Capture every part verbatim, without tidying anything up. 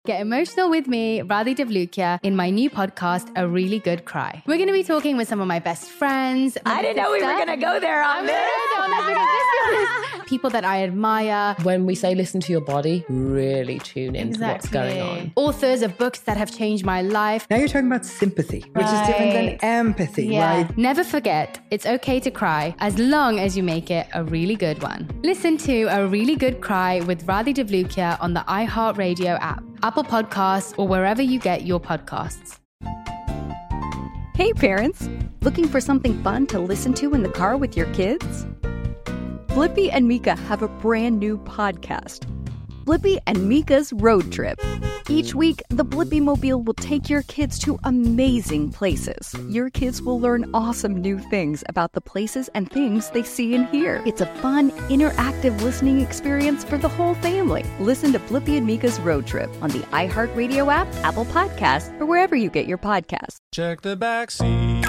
Get emotional with me, Radhi Devlukia, in my new podcast, A Really Good Cry. We're going to be talking with some of my best friends. I didn't know we were going to go there on this. People that I admire. When we say listen to your body, really tune into exactly. what's going on. Authors of books that have changed my life. Now you're talking about sympathy, which right. is different than empathy, yeah. right? Never forget, it's okay to cry as long as you make it a really good one. Listen to A Really Good Cry with Radhi Devlukia on the iHeartRadio app, Apple Podcasts, or wherever you get your podcasts. Hey parents, looking for something fun to listen to in the car with your kids? Blippi and Mika have a brand new podcast, Blippi and Mika's Road Trip. Each week, the Blippi Mobile will take your kids to amazing places. Your kids will learn awesome new things about the places and things they see and hear. It's a fun, interactive listening experience for the whole family. Listen to Blippi and Mika's Road Trip on the iHeartRadio app, Apple Podcasts, or wherever you get your podcasts. Check the back seat.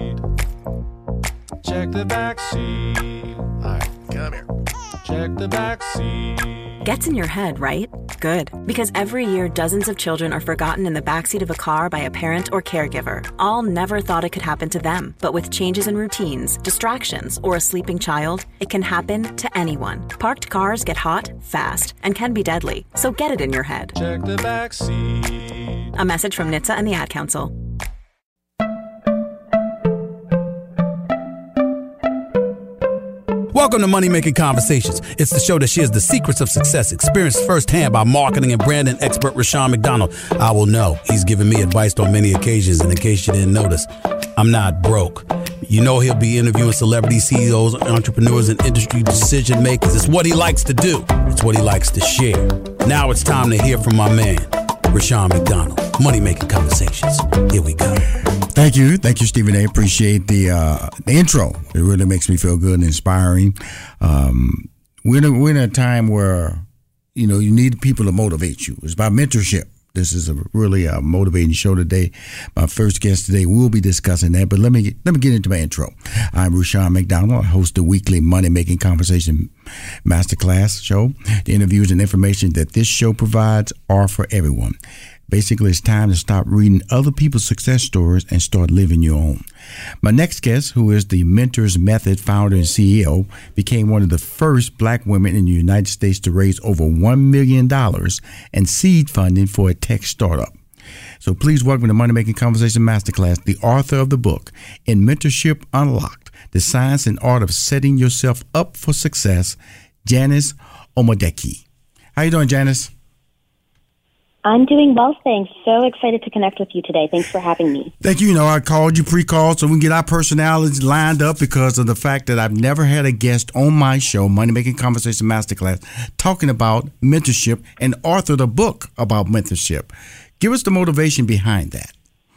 Check the back seat. All right, come here. Check the back seat. Gets in your head, right? Good. Because every year, dozens of children are forgotten in the backseat of a car by a parent or caregiver. All never thought it could happen to them. But with changes in routines, distractions, or a sleeping child, it can happen to anyone. Parked cars get hot, fast, and can be deadly. So get it in your head. Check the back seat. A message from N H T S A and the Ad Council. Welcome to Money Making Conversations. It's the show that shares the secrets of success, experienced firsthand by marketing and branding expert Rushion McDonald. I will know he's given me advice on many occasions, and in case you didn't notice, I'm not broke. You know he'll be interviewing celebrity C E Os, entrepreneurs, and industry decision makers. It's what he likes to do. It's what he likes to share. Now it's time to hear from my man, Rushion McDonald. Money Making Conversations. Here we go. Thank you. Thank you, Stephen A. Appreciate the, uh, the intro. It really makes me feel good and inspiring. Um, we're, in a, we're in a time where, you know, you need people to motivate you. It's about mentorship. This is a really uh, motivating show today. My first guest today will be discussing that, but let me let me get into my intro. I'm Rushion McDonald. I host the weekly Money Making Conversation Masterclass show. The interviews and information that this show provides are for everyone. Basically, it's time to stop reading other people's success stories and start living your own. My next guest, who is the Mentors Method founder and C E O, became one of the first black women in the United States to raise over one million dollars in seed funding for a tech startup. So please welcome to Money Making Conversation Masterclass, the author of the book, In Mentorship Unlocked, The Science and Art of Setting Yourself Up for Success, Janice Omodeki. How you doing, Janice? I'm doing well, thanks. So excited to connect with you today. Thanks for having me. Thank you. You know, I called you pre-call so we can get our personalities lined up because of the fact that I've never had a guest on my show, Money Making Conversation Masterclass, talking about mentorship and authored a book about mentorship. Give us the motivation behind that.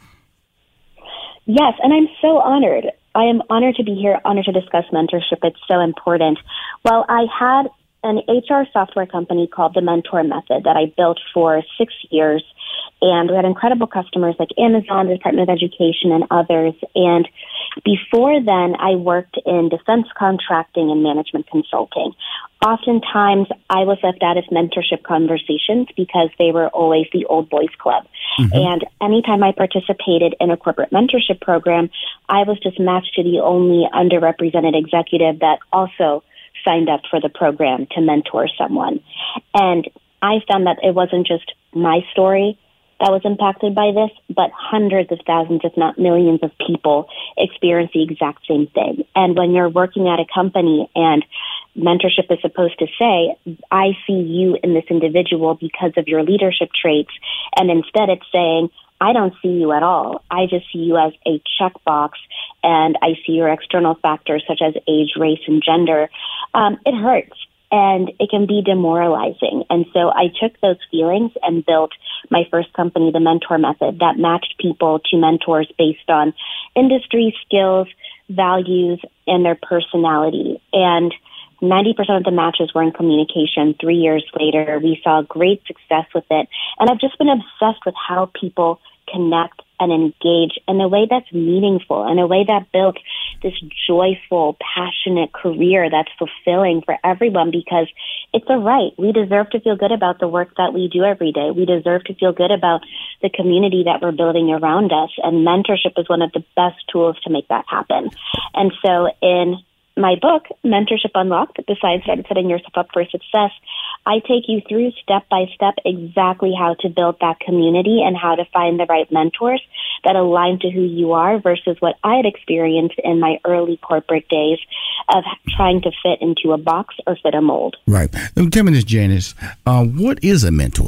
Yes, and I'm so honored. I am honored to be here, honored to discuss mentorship. It's so important. Well, I had an H R software company called The Mentor Method that I built for six years. And we had incredible customers like Amazon, the Department of Education, and others. And before then, I worked in defense contracting and management consulting. Oftentimes, I was left out of mentorship conversations because they were always the old boys club. Mm-hmm. And anytime I participated in a corporate mentorship program, I was just matched to the only underrepresented executive that also signed up for the program to mentor someone. And I found that it wasn't just my story that was impacted by this, but hundreds of thousands, if not millions of people experience the exact same thing. And when you're working at a company and mentorship is supposed to say, I see you in this individual because of your leadership traits, and instead it's saying, I don't see you at all. I just see you as a checkbox, and I see your external factors such as age, race, and gender. Um, it hurts, and it can be demoralizing. And so I took those feelings and built my first company, The Mentor Method, that matched people to mentors based on industry skills, values, and their personality. And ninety percent of the matches were in communication. Three years later, we saw great success with it. And I've just been obsessed with how people connect and engage in a way that's meaningful, in a way that builds this joyful, passionate career that's fulfilling for everyone, because it's a right. We deserve to feel good about the work that we do every day. We deserve to feel good about the community that we're building around us. And mentorship is one of the best tools to make that happen. And so in my book, Mentorship Unlocked, besides setting yourself up for success, I take you through step by step exactly how to build that community and how to find the right mentors that align to who you are versus what I had experienced in my early corporate days of trying to fit into a box or fit a mold. Right. Tell me this, Janice, uh, what is a mentor?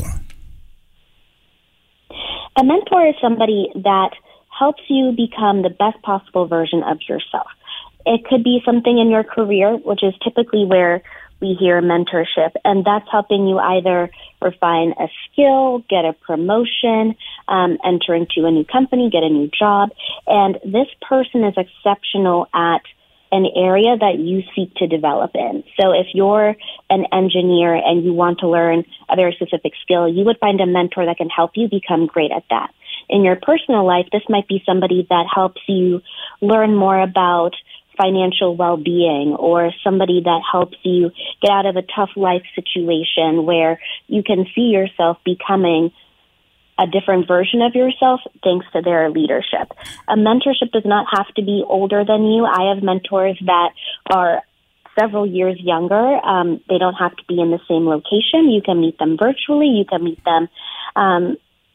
A mentor is somebody that helps you become the best possible version of yourself. It could be something in your career, which is typically where we hear mentorship, and that's helping you either refine a skill, get a promotion, um, enter into a new company, get a new job. And this person is exceptional at an area that you seek to develop in. So if you're an engineer and you want to learn a very specific skill, you would find a mentor that can help you become great at that. In your personal life, this might be somebody that helps you learn more about financial well-being, or somebody that helps you get out of a tough life situation where you can see yourself becoming a different version of yourself thanks to their leadership. A mentorship does not have to be older than you. I have mentors that are several years younger. Um, they don't have to be in the same location. You can meet them virtually. You can meet them um,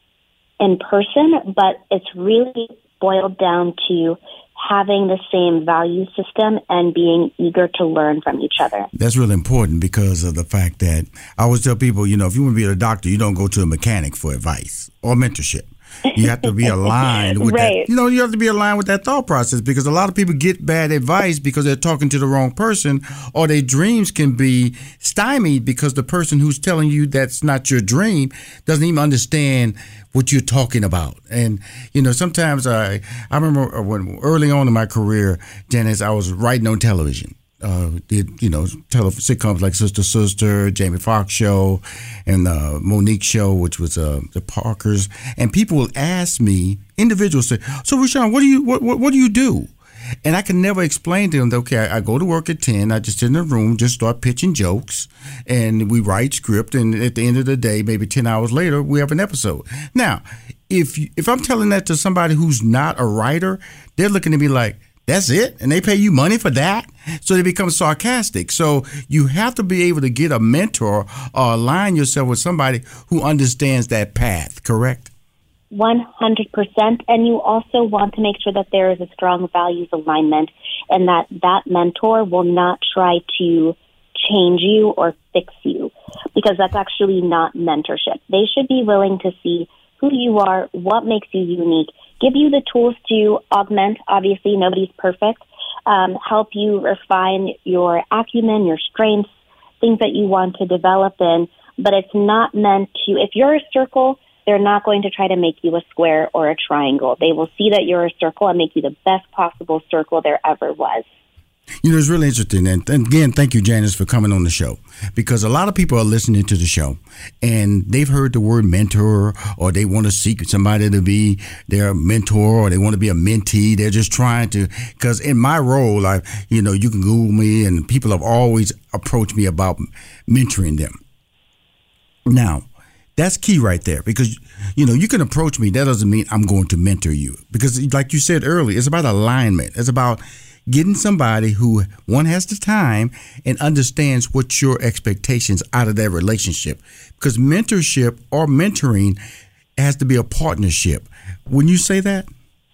in person, but it's really boiled down to having the same value system and being eager to learn from each other. That's really important because of the fact that I always tell people, you know, if you want to be a doctor, you don't go to a mechanic for advice or mentorship. You have to be aligned with right. that. You know, you have to be aligned with that thought process, because a lot of people get bad advice because they're talking to the wrong person, or their dreams can be stymied because the person who's telling you that's not your dream doesn't even understand what you're talking about. And, you know, sometimes I, I remember when early on in my career, Janice, I was writing on television. Uh, did, you know, tele- sitcoms like Sister Sister, Jamie Foxx Show, and the Monique Show, which was uh, the Parkers. And people will ask me, individuals say, so Rushion, what do you what, what, what do you do? And I can never explain to them that, okay, I, I go to work at ten, I just sit in the room, just start pitching jokes, and we write script, and at the end of the day, maybe ten hours later, we have an episode. Now, if you, if I'm telling that to somebody who's not a writer, they're looking at me like, that's it? And they pay you money for that? So they become sarcastic. So you have to be able to get a mentor or align yourself with somebody who understands that path, correct? one hundred percent. And you also want to make sure that there is a strong values alignment and that that mentor will not try to change you or fix you, because that's actually not mentorship. They should be willing to see who you are, what makes you unique, give you the tools to augment. Obviously, nobody's perfect. Um, help you refine your acumen, your strengths, things that you want to develop in. But it's not meant to, if you're a circle, they're not going to try to make you a square or a triangle. They will see that you're a circle and make you the best possible circle there ever was. You know, it's really interesting. And, and again, thank you, Janice, for coming on the show, because a lot of people are listening to the show and they've heard the word mentor, or they want to seek somebody to be their mentor, or they want to be a mentee. They're just trying to, because in my role, I, you know, you can Google me and people have always approached me about mentoring them. Now, that's key right there, because, you know, you can approach me. That doesn't mean I'm going to mentor you, because like you said earlier, it's about alignment. It's about getting somebody who, one, has the time and understands what your expectations out of that relationship. Because mentorship or mentoring has to be a partnership. Wouldn't you say that?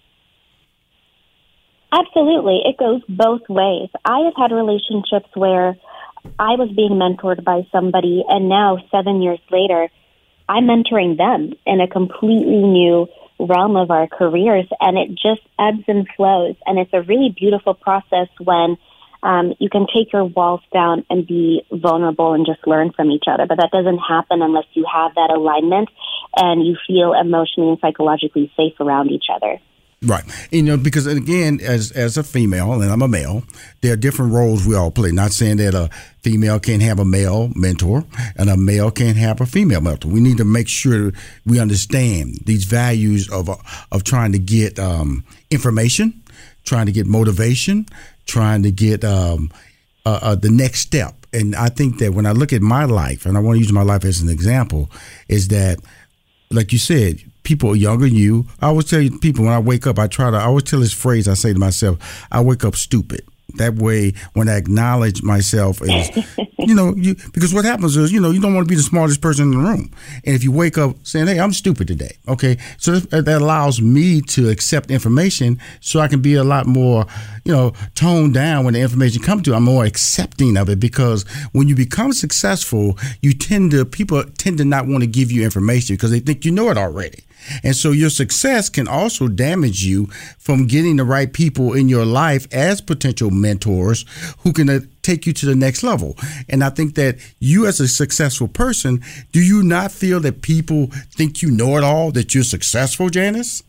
Absolutely. It goes both ways. I have had relationships where I was being mentored by somebody, and now seven years later, I'm mentoring them in a completely new realm of our careers, and it just ebbs and flows. And it's a really beautiful process when um, you can take your walls down and be vulnerable and just learn from each other. But that doesn't happen unless you have that alignment and you feel emotionally and psychologically safe around each other. Right. You know, because again, as as a female, and I'm a male, there are different roles we all play. Not saying that a female can't have a male mentor and a male can't have a female mentor. We need to make sure we understand these values of of trying to get um, information, trying to get motivation, trying to get um, uh, uh, the next step. And I think that when I look at my life, and I want to use my life as an example, is that, like you said, people younger than you, I always tell you, people, when I wake up, I try to, I always tell this phrase, I say to myself, I wake up stupid. That way, when I acknowledge myself as, you know, you, because what happens is, you know, you don't want to be the smartest person in the room. And if you wake up saying, hey, I'm stupid today, okay, so that, that allows me to accept information so I can be a lot more, you know, toned down when the information comes to you. I'm more accepting of it, because when you become successful, you tend to, people tend to not want to give you information because they think you know it already. And so your success can also damage you from getting the right people in your life as potential mentors who can uh, take you to the next level. And I think that you, as a successful person, do you not feel that people think you know it all, that you're successful, Janice?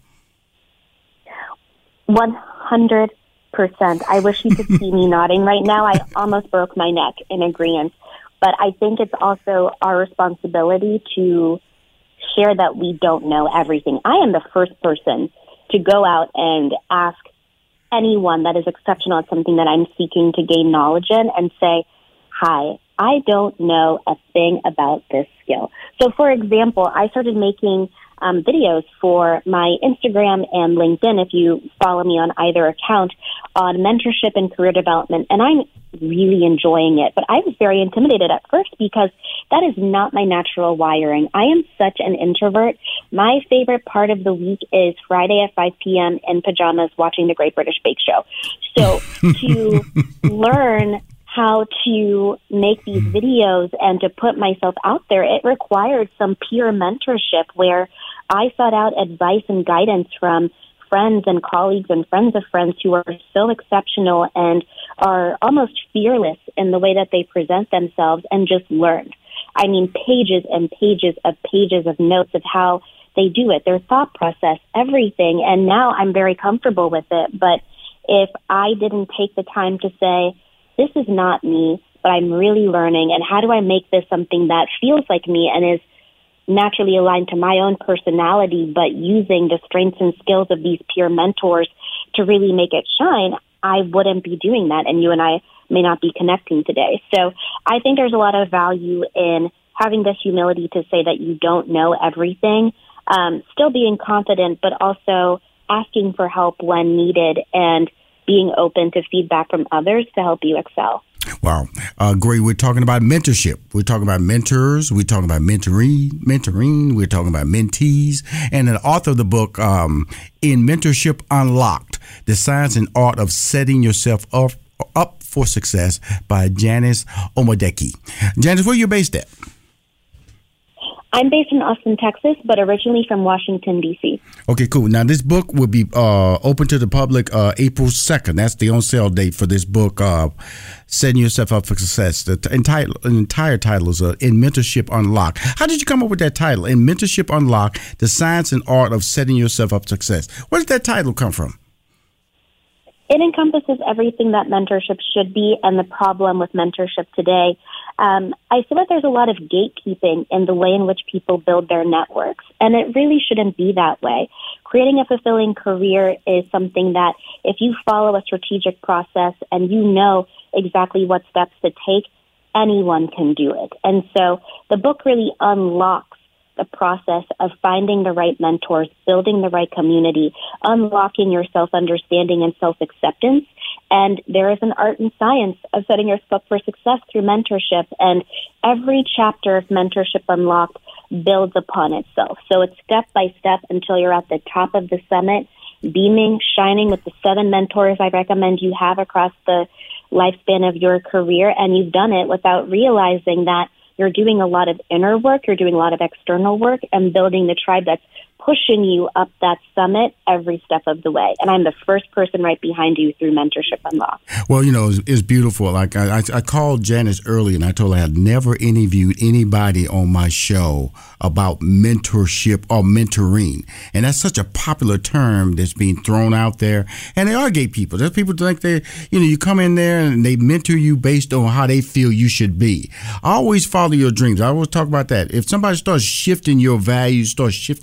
one hundred percent. I wish you could see me nodding right now. I almost broke my neck in agreement. But I think it's also our responsibility to share that we don't know everything. I am the first person to go out and ask anyone that is exceptional at something that I'm seeking to gain knowledge in and say, hi, I don't know a thing about this skill. So, for example, I started making um, videos for my Instagram and LinkedIn, if you follow me on either account, on mentorship and career development, and I'm really enjoying it. But I was very intimidated at first because that is not my natural wiring. I am such an introvert. My favorite part of the week is Friday at five p.m. in pajamas watching the Great British Bake Show. So to learn how to make these videos and to put myself out there, it required some peer mentorship where I sought out advice and guidance from friends and colleagues and friends of friends who are so exceptional and are almost fearless in the way that they present themselves, and just learned. I mean, pages and pages of pages of notes of how they do it, their thought process, everything. And now I'm very comfortable with it. But if I didn't take the time to say, this is not me, but I'm really learning, and how do I make this something that feels like me and is naturally aligned to my own personality, but using the strengths and skills of these peer mentors to really make it shine, I wouldn't be doing that, and you and I may not be connecting today. So I think there's a lot of value in having this humility to say that you don't know everything, um, still being confident, but also asking for help when needed and being open to feedback from others to help you excel. Wow. Uh, great. We're talking about mentorship. We're talking about mentors. We're talking about mentoring, mentoring. We're talking about mentees. And the author of the book, um, In Mentorship Unlocked, The Science and Art of Setting Yourself Up, up for Success, by Janice Omodeki. Janice, where are you based at? I'm based in Austin, Texas, but originally from Washington, D C. Okay, cool. Now, this book will be uh, open to the public uh, April second. That's the on-sale date for this book, uh, Setting Yourself Up for Success. The t- entire, entire title is uh, In Mentorship Unlocked. How did you come up with that title, In Mentorship Unlocked, The Science and Art of Setting Yourself Up for Success? Where did that title come from? It encompasses everything that mentorship should be and the problem with mentorship today. Um, I feel like there's a lot of gatekeeping in the way in which people build their networks, and it really shouldn't be that way. Creating a fulfilling career is something that if you follow a strategic process and you know exactly what steps to take, anyone can do it. And so the book really unlocks the process of finding the right mentors, building the right community, unlocking your self-understanding and self-acceptance. And there is an art and science of setting yourself up for success through mentorship. And every chapter of Mentorship Unlocked builds upon itself. So it's step by step until you're at the top of the summit, beaming, shining with the seven mentors I recommend you have across the lifespan of your career. And you've done it without realizing that you're doing a lot of inner work, you're doing a lot of external work, and building the tribe that's pushing you up that summit every step of the way. And I'm the first person right behind you through Mentorship Unlocked. Well, you know, it's, it's beautiful. Like I, I, I called Janice early and I told her I had never interviewed anybody on my show about mentorship or mentoring. And that's such a popular term that's being thrown out there. And they are gatekeepers. There's people who think they, you know, you come in there and they mentor you based on how they feel you should be. Always follow your dreams. I always talk about that. If somebody starts shifting your values, starts shifting your dreams,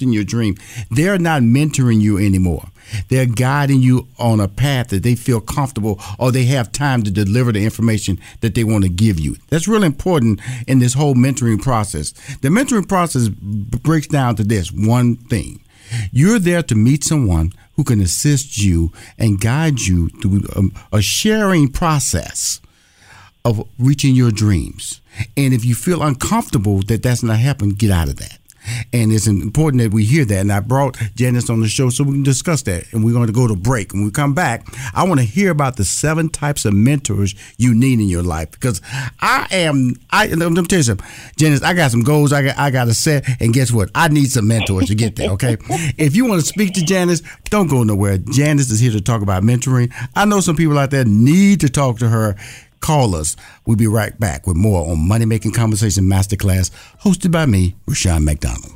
dream. They're not mentoring you anymore. They're guiding you on a path that they feel comfortable or they have time to deliver the information that they want to give you. That's really important in this whole mentoring process. The mentoring process b- breaks down to this one thing. You're there to meet someone who can assist you and guide you through a, a sharing process of reaching your dreams. And if you feel uncomfortable that that's not happening, get out of that. And it's important that we hear that. And I brought Janice on the show so we can discuss that. And we're going to go to break. When we come back, I want to hear about the seven types of mentors you need in your life. Because I am, I, let me tell you something, Janice, I got some goals I got, I got to set. And guess what? I need some mentors to get there, okay? If you want to speak to Janice, don't go nowhere. Janice is here to talk about mentoring. I know some people out there need to talk to her. Call us. We'll be right back with more on Money Making Conversation Masterclass, hosted by me, Rushion McDonald.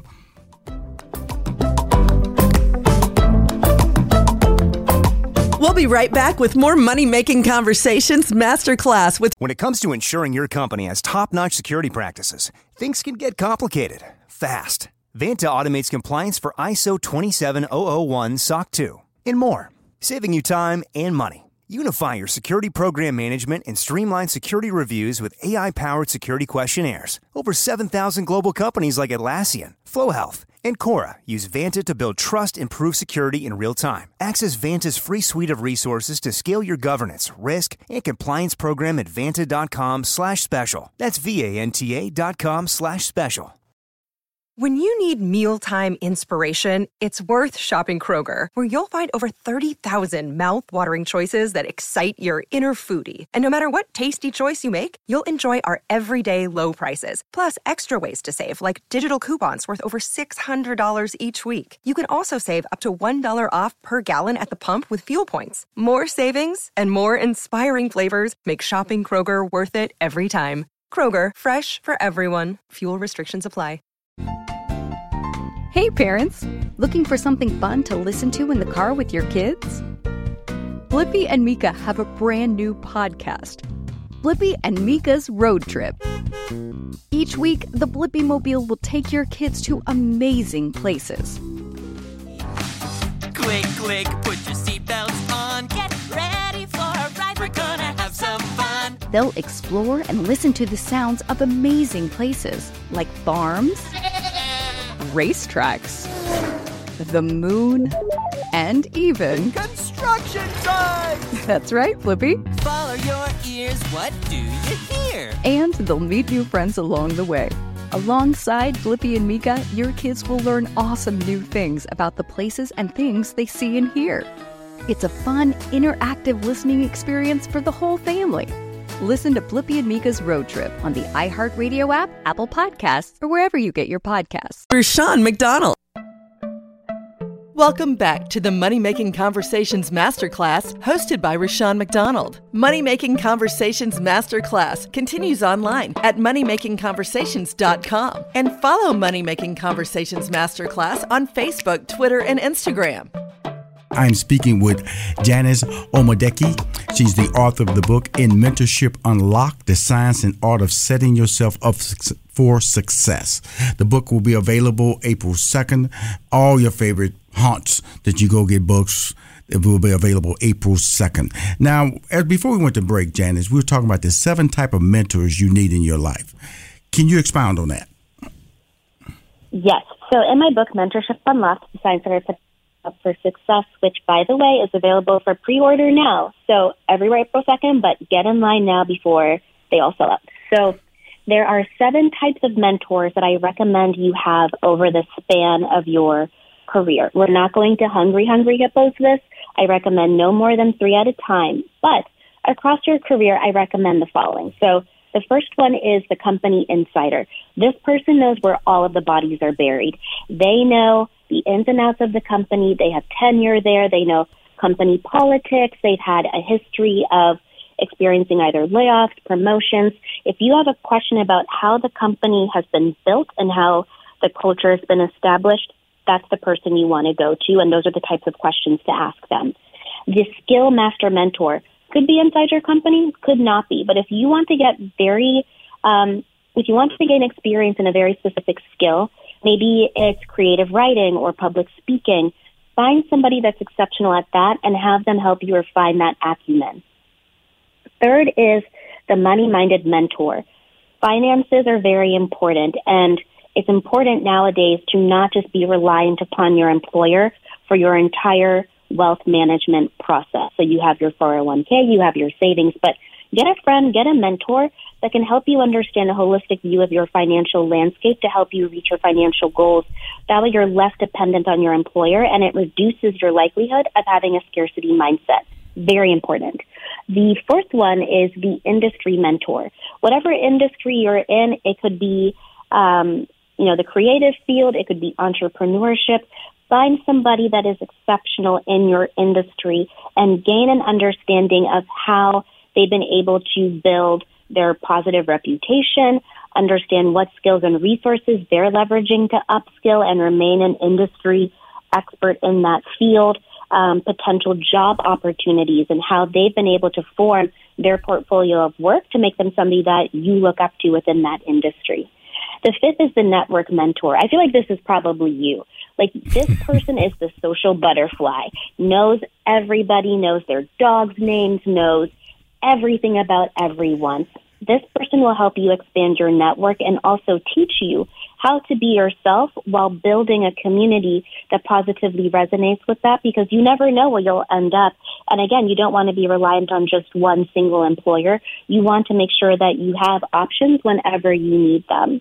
We'll be right back with more Money Making Conversations Masterclass. With When it comes to ensuring your company has top-notch security practices, things can get complicated fast. Vanta automates compliance for I S O twenty-seven thousand one S O C two and more, saving you time and money. Unify your security program management and streamline security reviews with A I-powered security questionnaires. Over seven thousand global companies like Atlassian, FlowHealth, and Cora use Vanta to build trust and prove security in real time. Access Vanta's free suite of resources to scale your governance, risk, and compliance program at vanta.com slash special. That's V-A-N-T-A dot com slash special. When you need mealtime inspiration, it's worth shopping Kroger, where you'll find over thirty thousand mouth-watering choices that excite your inner foodie. And no matter what tasty choice you make, you'll enjoy our everyday low prices, plus extra ways to save, like digital coupons worth over six hundred dollars each week. You can also save up to one dollar off per gallon at the pump with fuel points. More savings and more inspiring flavors make shopping Kroger worth it every time. Kroger, fresh for everyone. Fuel restrictions apply. Hey parents, looking for something fun to listen to in the car with your kids? Blippi and Mika have a brand new podcast, Blippi and Mika's Road Trip. Each week, the Blippi Mobile will take your kids to amazing places. Click, click, put your seatbelts on, get ready for a ride, we're gonna have some fun. They'll explore and listen to the sounds of amazing places like farms, racetracks, the moon, and even construction site! That's right, Blippi. Follow your ears, what do you hear? And they'll meet new friends along the way. Alongside Blippi and Mika, your kids will learn awesome new things about the places and things they see and hear. It's a fun, interactive listening experience for the whole family. Listen to Blippi and Mika's Road Trip on the iHeartRadio app, Apple Podcasts, or wherever you get your podcasts. Rushion McDonald. Welcome back to the Money Making Conversations Masterclass, hosted by Rushion McDonald. Money Making Conversations Masterclass continues online at money making conversations dot com and follow Money Making Conversations Masterclass on Facebook, Twitter, and Instagram. I'm speaking with Janice Omodeki. She's the author of the book In Mentorship Unlocked, The Science and Art of Setting Yourself Up for Success. The book will be available April second. All your favorite haunts that you go get books, it will be available April second. Now, as before we went to break, Janice, we were talking about the seven type of mentors you need in your life. Can you expound on that? Yes. So in my book, Mentorship Unlocked, The Science and Art of Up for Success, which, by the way, is available for pre-order now. So everywhere April second, but get in line now before they all sell out. So there are seven types of mentors that I recommend you have over the span of your career. We're not going to hungry, hungry hippos this. I recommend no more than three at a time. But across your career, I recommend the following. So the first one is the company insider. This person knows where all of the bodies are buried. They know the ins and outs of the company. They have tenure there. They know company politics. They've had a history of experiencing either layoffs, promotions. If you have a question about how the company has been built and how the culture has been established, that's the person you want to go to, and those are the types of questions to ask them. The skill master mentor could be inside your company, could not be. But if you want to get very, um, if you want to gain experience in a very specific skill, Maybe it's creative writing or public speaking. Find somebody that's exceptional at that and have them help you refine that acumen. Third is the money-minded mentor. Finances are very important, and it's important nowadays to not just be reliant upon your employer for your entire wealth management process. So you have your four oh one k, you have your savings, but get a friend, get a mentor that can help you understand a holistic view of your financial landscape to help you reach your financial goals. That way you're less dependent on your employer, and it reduces your likelihood of having a scarcity mindset. Very important. The fourth one is the industry mentor. Whatever industry you're in, it could be, um, you know, the creative field, it could be entrepreneurship. Find somebody that is exceptional in your industry and gain an understanding of how they've been able to build their positive reputation, understand what skills and resources they're leveraging to upskill and remain an industry expert in that field, um, potential job opportunities and how they've been able to form their portfolio of work to make them somebody that you look up to within that industry. The fifth is the network mentor. I feel like this is probably you. Like, this person is the social butterfly, knows everybody, knows their dog's names, knows everything about everyone. This person will help you expand your network and also teach you how to be yourself while building a community that positively resonates with that, because you never know where you'll end up. And again, you don't want to be reliant on just one single employer. You want to make sure that you have options whenever you need them.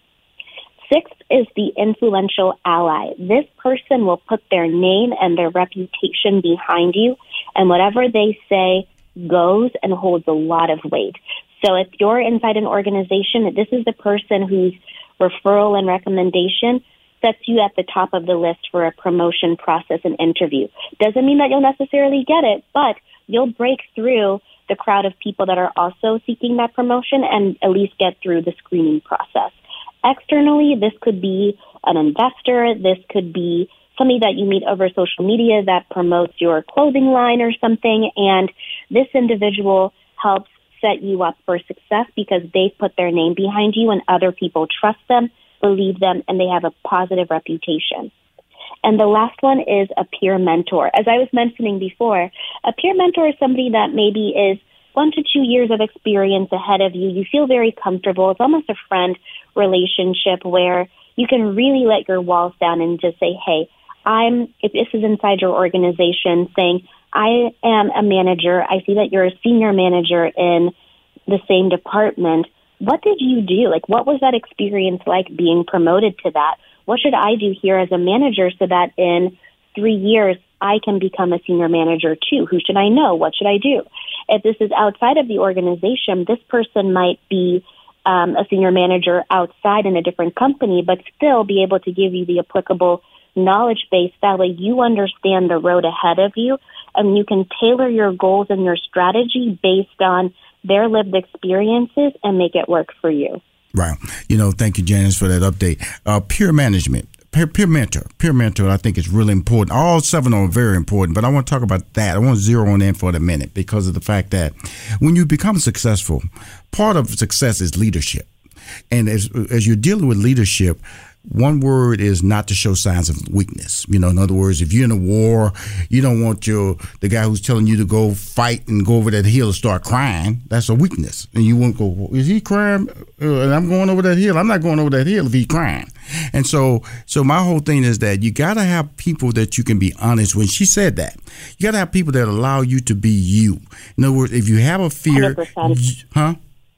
Sixth is the influential ally. This person will put their name and their reputation behind you, and whatever they say goes and holds a lot of weight. So if you're inside an organization, this is the person whose referral and recommendation sets you at the top of the list for a promotion process and interview. Doesn't mean that you'll necessarily get it, but you'll break through the crowd of people that are also seeking that promotion and at least get through the screening process. Externally, this could be an investor. This could be somebody that you meet over social media that promotes your clothing line or something. And this individual helps set you up for success because they've put their name behind you and other people trust them, believe them, and they have a positive reputation. And the last one is a peer mentor. As I was mentioning before, a peer mentor is somebody that maybe is one to two years of experience ahead of you. You feel very comfortable. It's almost a friend relationship where you can really let your walls down and just say, hey, I'm, if this is inside your organization, saying, I am a manager. I see that you're a senior manager in the same department. What did you do? Like, what was that experience like being promoted to that? What should I do here as a manager so that in three years I can become a senior manager too? Who should I know? What should I do? If this is outside of the organization, this person might be um, a senior manager outside in a different company, but still be able to give you the applicable knowledge base. That way you understand the road ahead of you, and you can tailor your goals and your strategy based on their lived experiences and make it work for you. Right. You know, thank you, Janice, for that update. Uh, peer management. Peer, peer mentor, peer mentor, I think is really important. All seven are very important, but I want to talk about that. I want to zero on in for a minute because of the fact that when you become successful, part of success is leadership. And as as you're dealing with leadership, one word is not to show signs of weakness. You know, in other words, if you're in a war, you don't want your the guy who's telling you to go fight and go over that hill and start crying. That's a weakness. And you won't go, is he crying? Uh, and I'm going over that hill. I'm not going over that hill if he's crying. And so so my whole thing is that you got to have people that you can be honest with. She said that. You got to have people that allow you to be you. In other words, if you have a fear, one hundred percent. Huh?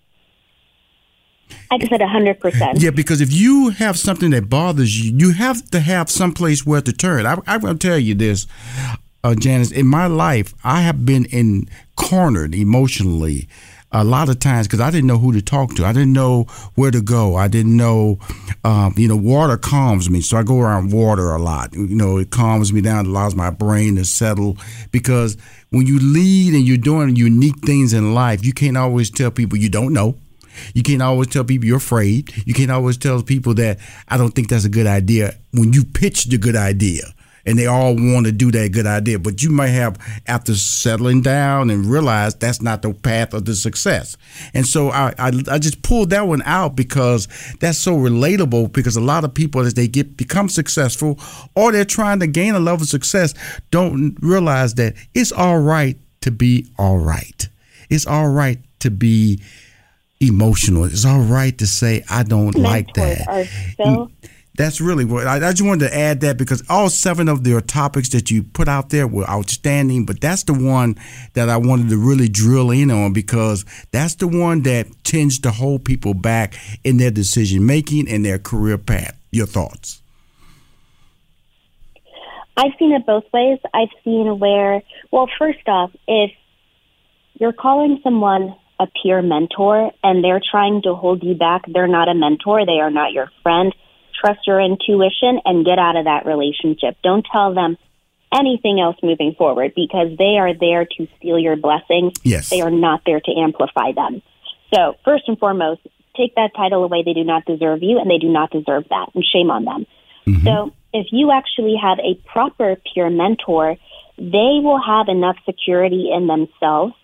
I just said one hundred percent. Yeah, because if you have something that bothers you, you have to have some place where to turn. I, I'm going to tell you this, uh, Janice. In my life, I have been in cornered emotionally a lot of times because I didn't know who to talk to. I didn't know where to go. I didn't know, um, you know, water calms me. So I go around water a lot. You know, it calms me down, allows my brain to settle. Because when you lead and you're doing unique things in life, you can't always tell people you don't know. You can't always tell people you're afraid. You can't always tell people that I don't think that's a good idea when you pitch the good idea. and they all want to do that good idea. But you might have, after settling down and realize that's not the path of the success. And so I, I, I just pulled that one out because that's so relatable, because a lot of people, as they get become successful or they're trying to gain a level of success, don't realize that it's all right to be all right. It's all right to be emotional. It's all right to say, I don't Mentors like that. Are so- That's really what I, I just wanted to add that, because all seven of their topics that you put out there were outstanding, but that's the one that I wanted to really drill in on, because that's the one that tends to hold people back in their decision making and their career path. Your thoughts? I've seen it both ways. I've seen where, well, first off, if you're calling someone a peer mentor and they're trying to hold you back, they're not a mentor. They are not your friend. Trust your intuition and get out of that relationship. Don't tell them anything else moving forward, because they are there to steal your blessings. Yes. They are not there to amplify them. So first and foremost, take that title away. They do not deserve you, and they do not deserve that, and shame on them. Mm-hmm. So if you actually have a proper peer mentor, they will have enough security in themselves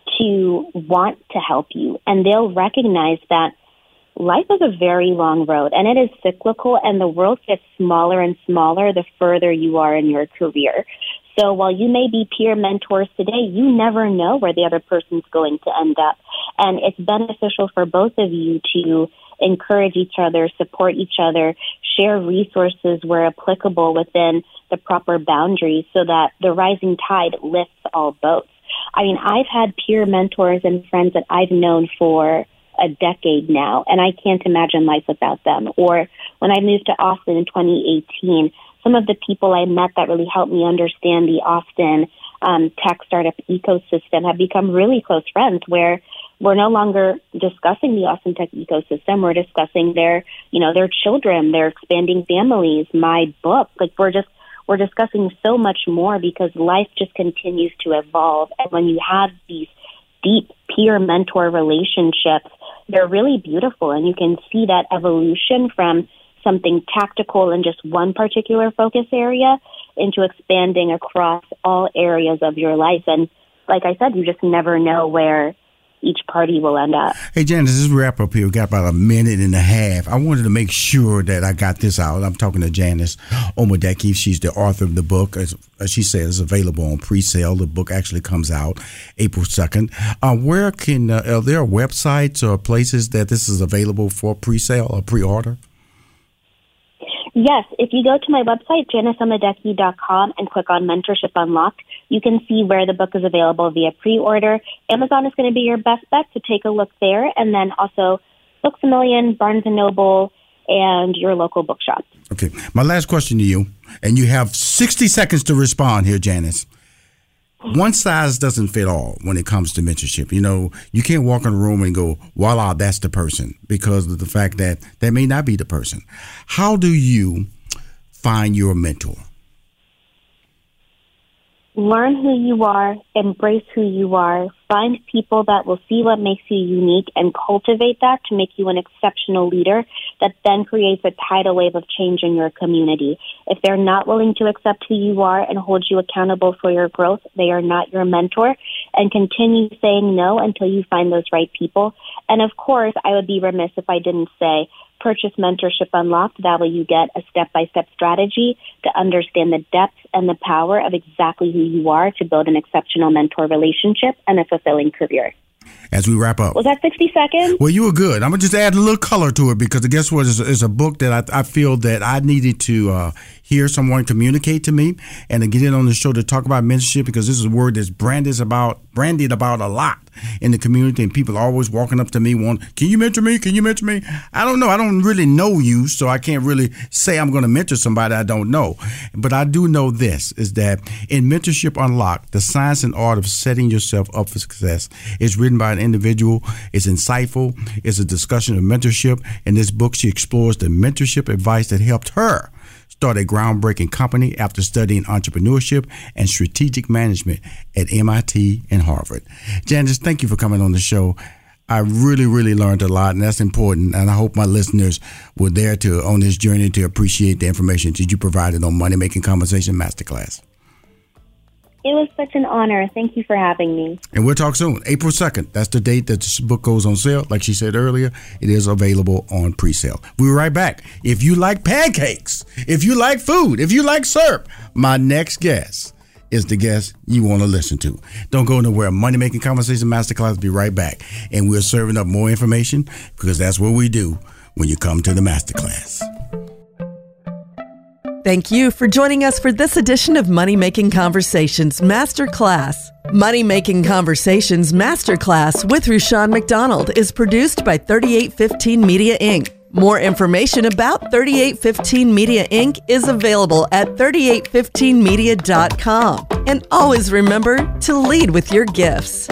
to want to help you, and they'll recognize that life is a very long road, and it is cyclical, and the world gets smaller and smaller the further you are in your career. So while you may be peer mentors today, you never know where the other person's going to end up. And it's beneficial for both of you to encourage each other, support each other, share resources where applicable within the proper boundaries, so that the rising tide lifts all boats. I mean, I've had peer mentors and friends that I've known for a decade now, and I can't imagine life without them. Or when I moved to Austin in twenty eighteen, some of the people I met that really helped me understand the Austin um, tech startup ecosystem have become really close friends, where we're no longer discussing the Austin tech ecosystem. We're discussing their, you know, their children, their expanding families, my book. Like we're just, we're discussing so much more, because life just continues to evolve. And when you have these deep peer mentor relationships, they're really beautiful, and you can see that evolution from something tactical in just one particular focus area into expanding across all areas of your life. And like I said, you just never know where each party will end up. Hey, Janice, let's wrap up here. We got about a minute and a half. I wanted to make sure that I got this out. I'm talking to Janice Omodeki. She's the author of the book. As she says, it's available on pre-sale. The book actually comes out April second. Uh, where can, uh, are there websites or places that this is available for pre-sale or pre-order? Yes, if you go to my website, janice omodeki dot com, and click on Mentorship Unlocked, you can see where the book is available via pre-order. Amazon is going to be your best bet, so take a look there. And then also Books A Million, Barnes and Noble, and your local bookshop. Okay, my last question to you, and you have sixty seconds to respond here, Janice. One size doesn't fit all when it comes to mentorship. You know, you can't walk in a room and go, voila, that's the person, because of the fact that that may not be the person. How do you find your mentor? Learn who you are, embrace who you are, find people that will see what makes you unique and cultivate that to make you an exceptional leader that then creates a tidal wave of change in your community. If they're not willing to accept who you are and hold you accountable for your growth, they are not your mentor, and continue saying no until you find those right people. And of course, I would be remiss if I didn't say, purchase Mentorship Unlocked. That way you get a step-by-step strategy to understand the depth and the power of exactly who you are to build an exceptional mentor relationship and a fulfilling career. As we wrap up. Was that sixty seconds? Well, you were good. I'm going to just add a little color to it, because guess what? It's a, it's a book that I, I feel that I needed to uh, hear someone communicate to me, and to get in on the show to talk about mentorship, because this is a word that's branded about, branded about a lot in the community, and people are always walking up to me, want, can you mentor me? Can you mentor me? I don't know. I don't really know you, so I can't really say I'm going to mentor somebody I don't know. But I do know this, is that in Mentorship Unlocked, the science and art of setting yourself up for success is written by an individual. It's insightful. It's a discussion of mentorship. In this book, she explores the mentorship advice that helped her start a groundbreaking company after studying entrepreneurship and strategic management at M I T and Harvard. Janice, thank you for coming on the show. I really, really learned a lot, and that's important. And I hope my listeners were there to on this journey to appreciate the information that you provided on Money Making Conversation Masterclass. It was such an honor. Thank you for having me. And we'll talk soon. April second. That's the date that this book goes on sale. Like she said earlier, it is available on pre-sale. We'll be right back. If you like pancakes, if you like food, if you like syrup, my next guest is the guest you want to listen to. Don't go nowhere. Money Making Conversation Masterclass will be right back. And we're serving up more information because that's what we do when you come to the Masterclass. Thank you for joining us for this edition of Money Making Conversations Masterclass. Money Making Conversations Masterclass with Rushion McDonald is produced by thirty-eight fifteen Media Incorporated. More information about thirty-eight fifteen Media Incorporated is available at thirty-eight fifteen media dot com. And always remember to lead with your gifts.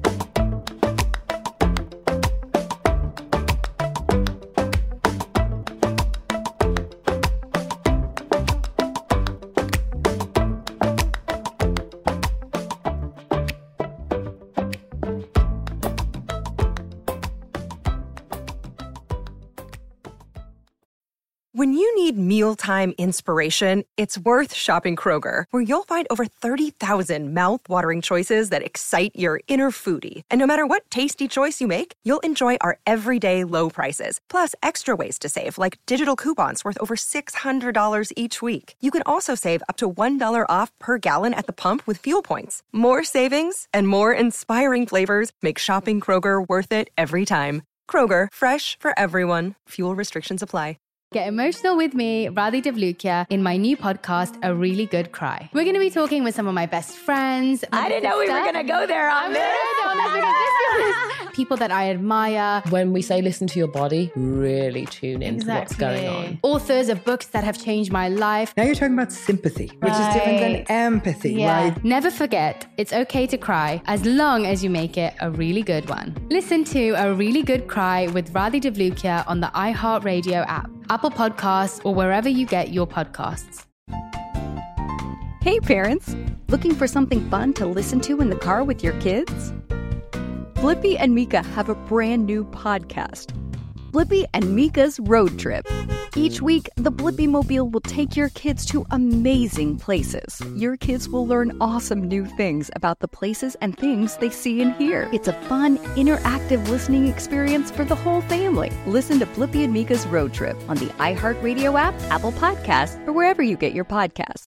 When you need mealtime inspiration, it's worth shopping Kroger, where you'll find over thirty thousand mouth-watering choices that excite your inner foodie. And no matter what tasty choice you make, you'll enjoy our everyday low prices, plus extra ways to save, like digital coupons worth over six hundred dollars each week. You can also save up to one dollar off per gallon at the pump with fuel points. More savings and more inspiring flavors make shopping Kroger worth it every time. Kroger, fresh for everyone. Fuel restrictions apply. Get emotional with me, Radhi Devlukia, in my new podcast, A Really Good Cry. We're going to be talking with some of my best friends. I didn't know we were going to go there on this. People that I admire. When we say listen to your body, really tune into Exactly. what's going on. Authors of books that have changed my life. Now you're talking about sympathy, which Right. is different than empathy, Yeah. right? Never forget, it's okay to cry as long as you make it a really good one. Listen to A Really Good Cry with Radhi Devlukia on the iHeartRadio app, Apple Podcasts, or wherever you get your podcasts. Hey parents, looking for something fun to listen to in the car with your kids? Blippi and Mika have a brand new podcast, Blippi and Mika's Road Trip. Each week, the Blippi Mobile will take your kids to amazing places. Your kids will learn awesome new things about the places and things they see and hear. It's a fun, interactive listening experience for the whole family. Listen to Blippi and Mika's Road Trip on the iHeartRadio app, Apple Podcasts, or wherever you get your podcasts.